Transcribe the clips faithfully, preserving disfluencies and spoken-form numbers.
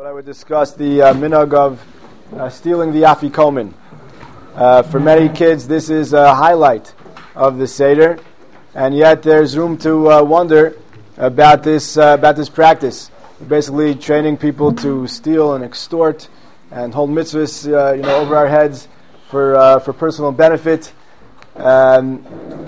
Thought I would discuss the uh, minhag of uh, stealing the afikomen. Uh, for many kids, this is a highlight of the Seder, and yet there's room to uh, wonder about this uh, about this practice. We're basically training people to steal and extort and hold mitzvahs, uh, you know, over our heads for uh, for personal benefit. Um,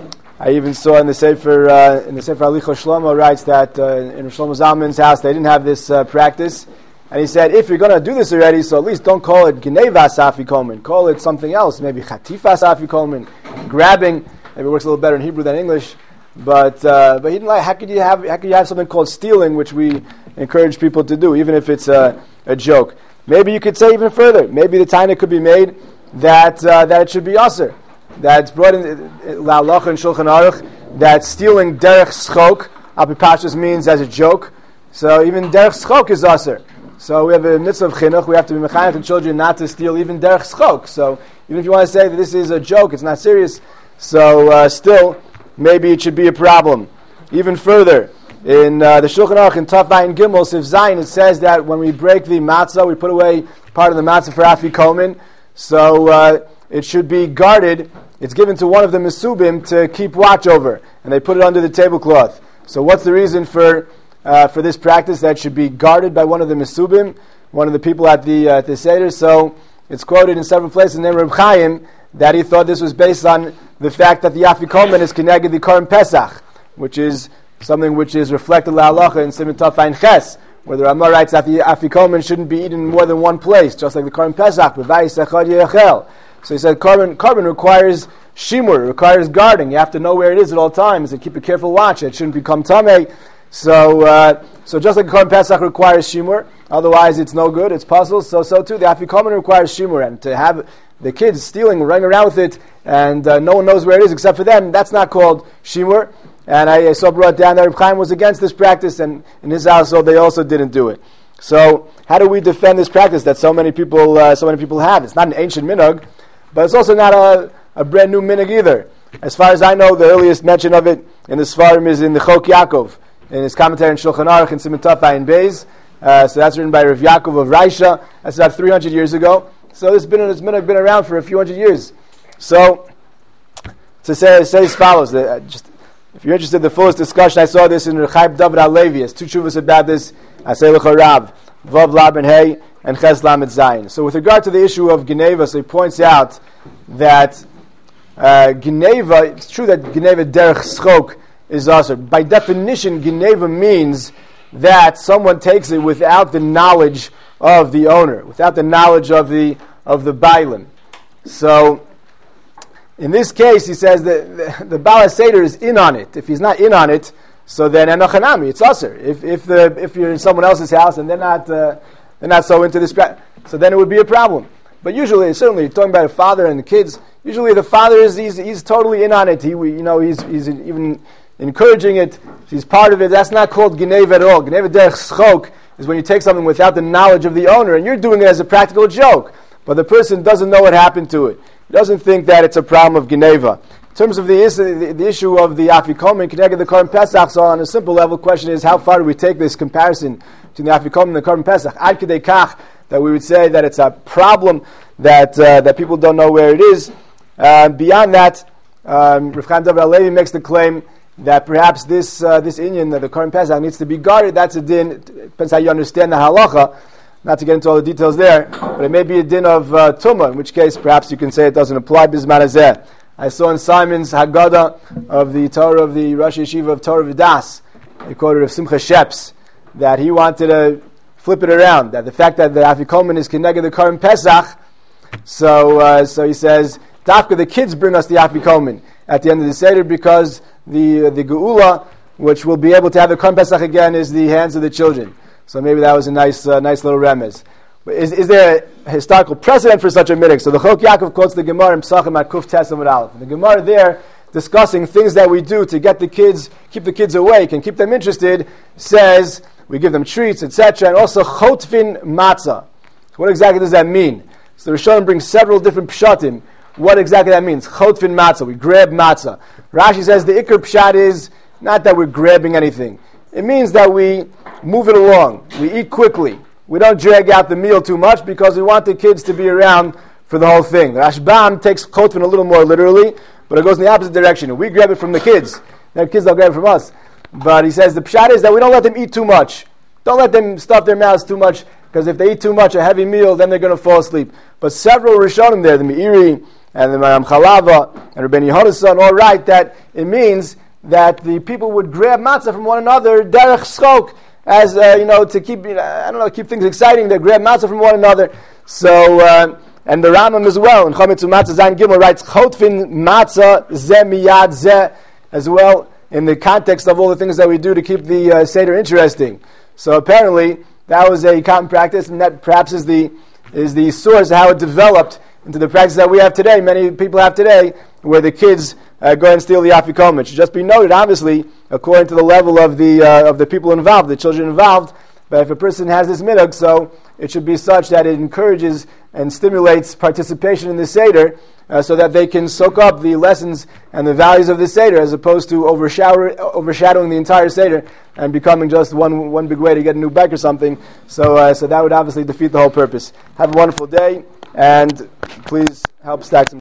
I even saw in the Sefer uh, in the Sefer Alicho Shlomo writes that uh, in Shlomo Zalman's house they didn't have this uh, practice. And he said, if you're going to do this already, so at least don't call it Gnevas Afikomen. Call it something else, maybe Chatifas Afikomen, grabbing. Maybe it works a little better in Hebrew than English. But uh, but he didn't like. How could you have? How could you have something called stealing, which we encourage people to do, even if it's a, a joke? Maybe you could say even further. Maybe the taina could be made that uh, that it should be aser. That's brought in La'alacha and Shulchan Aruch that stealing derech schok apipashas means as a joke. So even derech schok is aser. So we have a mitzvah of chinuch. We have to be mechanic the children not to steal even derech schok. So even if you want to say that this is a joke, it's not serious. So uh, still, maybe it should be a problem. Even further, in uh, the Shulchan Aruch in Taf Vayin Gimel Sif Zayin, it says that when we break the matzah, we put away part of the matzah for afikomen. So uh, it should be guarded. It's given to one of the mesubim to keep watch over, and they put it under the tablecloth. So what's the reason for uh, for this practice that should be guarded by one of the mesubim, one of the people at the uh, at the seder? So it's quoted in several places in the name of Reb Chaim that he thought this was based on the fact that the afikomen is connected the Korban Pesach, which is something which is reflected la'alacha in Siman Taf Ayin Ches, where the Ramah writes that the afikomen shouldn't be eaten in more than one place, just like the Korban Pesach. B'vayis echad yechel. So he said carbon, carbon requires shimur, requires guarding. You have to know where it is at all times and keep a careful watch. It shouldn't become tamei. So uh, so just like the Korban Pesach requires shimur, otherwise it's no good, it's puzzles. So so too, the afikomen requires shimur. And to have the kids stealing, running around with it, and uh, no one knows where it is except for them, that's not called shimur. And I, I saw brought down that Reb Chaim was against this practice, and in his household they also didn't do it. So how do we defend this practice that so many people uh, so many people have? It's not an ancient minhag, but it's also not a, a brand new minhag either. As far as I know, the earliest mention of it in the Sfarim is in the Chok Yaakov, in his commentary in Shulchan Aruch in Siman Taf Ayin Beis. Uh, so that's written by Rav Yaakov of Raisha. That's about three hundred years ago. So this minhag has been, been around for a few hundred years. So to say, say as follows, that, uh, just if you're interested in the fullest discussion, I saw this in Rechaim David HaLevi. It's two shuvas about this. I say L'cha Rav, Vav Laban Hey, and Ches Lamed Zayin. So with regard to the issue of Geneva, so he points out that uh, Geneva, it's true that Geneva derech schok is also. By definition, Geneva means that someone takes it without the knowledge of the owner, without the knowledge of the of the bailim. So in this case, he says that the, the Baal Seder is in on it. If he's not in on it, so then enochanami, it's usher. If if the if you're in someone else's house and they're not uh, they're not so into this, so then it would be a problem. But usually, certainly, talking about a father and the kids, usually the father is he's, he's totally in on it. He you know he's he's even encouraging it. He's part of it. That's not called Geneva at all. Geneva derech schok is when you take something without the knowledge of the owner and you're doing it as a practical joke, but the person doesn't know what happened to it. He doesn't think that it's a problem of Geneva. In terms of the, the, the issue of the afikomen connected to the Korban Pesach, so on a simple level, the question is how far do we take this comparison between the afikomen and the Korban Pesach? Ad kedei kach, that we would say that it's a problem that uh, that people don't know where it is. Uh, beyond that, um, Rav Chaim David HaLevi makes the claim that perhaps this uh, this inyan, that the Korban Pesach needs to be guarded. That's a din. It depends how you understand the halacha. Not to get into all the details there, but it may be a din of uh, tumah, in which case perhaps you can say it doesn't apply bisman hazeh. I saw in Simon's Haggadah of the Torah of the Rosh Yeshiva of Torah V'das, he quoted of Simcha Sheps, that he wanted to flip it around, that the fact that the afikomen is connected to the Korban Pesach, so uh, so he says, Dafka, the kids bring us the afikomen at the end of the Seder, because the uh, the Geula, which will be able to have the Korban Pesach again, is the hands of the children. So maybe that was a nice uh, nice little remez. Is, is there a historical precedent for such a minhag? So the Chok Yaakov quotes the Gemara in Pesachim at Kuf Tes Amud Aleph. The Gemara there, discussing things that we do to get the kids, keep the kids awake and keep them interested, says we give them treats, et cetera, and also chotfin matzah. What exactly does that mean? So the Rishonim brings several different pshatim. What exactly that means? Chotfin matzah. We grab matzah. Rashi says the ikar pshat is not that we're grabbing anything. It means that we move it along. We eat quickly. we don't drag out the meal too much because we want the kids to be around for the whole thing. The Rashbam takes Chotfin a little more literally, but it goes in the opposite direction. We grab it from the kids. The kids don't grab it from us. But he says the pshat is that we don't let them eat too much. Don't let them stuff their mouths too much, because if they eat too much, a heavy meal, then they're going to fall asleep. But several Rishonim there, the Meiri and the Maram Chalava and Rabbeinu Yehonasan, all right that it means that the people would grab matzah from one another, derech schok, as uh, you know, to keep, you know, I don't know, keep things exciting. They grab matzah from one another. So, uh, and the Rambam as well, in Chometzu Matzah Zayin Gimel writes, Chotfin matzah ze miyad ze, as well, in the context of all the things that we do to keep the uh, Seder interesting. So apparently, that was a common practice, and that perhaps is the is the source of how it developed into the practice that we have today, many people have today, where the kids uh, go and steal the afikomen. It should just be noted, obviously, according to the level of the uh, of the people involved, the children involved. But if a person has this minhag, so it should be such that it encourages and stimulates participation in the Seder, uh, so that they can soak up the lessons and the values of the Seder, as opposed to overshadow, overshadowing the entire Seder and becoming just one one big way to get a new bike or something. So, uh, so that would obviously defeat the whole purpose. Have a wonderful day, and please help stack some